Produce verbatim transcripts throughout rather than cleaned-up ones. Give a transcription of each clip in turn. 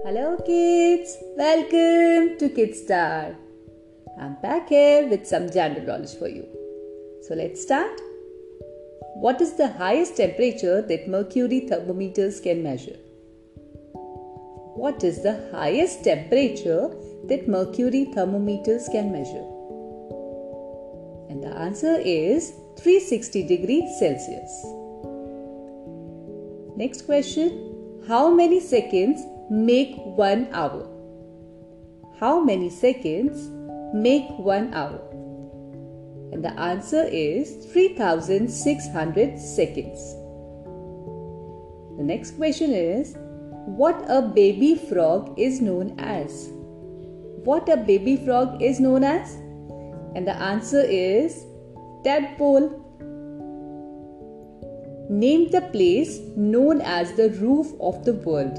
Hello kids, welcome to KidStar. I'm back here with some general knowledge for you. So let's start. What is the highest temperature that mercury thermometers can measure? What is the highest temperature that mercury thermometers can measure? And the answer is three hundred sixty degrees Celsius. Next question. How many seconds make one hour? How many seconds make one hour? And the answer is three thousand six hundred seconds. The next question is, what a baby frog is known as? What a baby frog is known as? And the answer is tadpole. Name the place known as the roof of the world.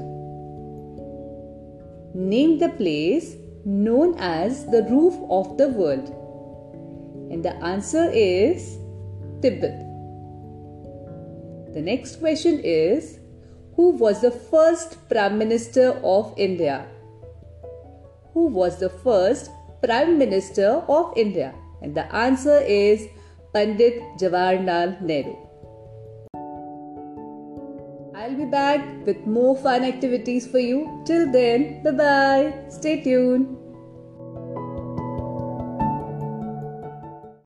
Name the place known as the roof of the world. And the answer is Tibet. The next question is, who was the first Prime Minister of India? Who was the first Prime Minister of India? And the answer is Pandit Jawaharlal Nehru. I'll be back with more fun activities for you. Till then, bye-bye. Stay tuned.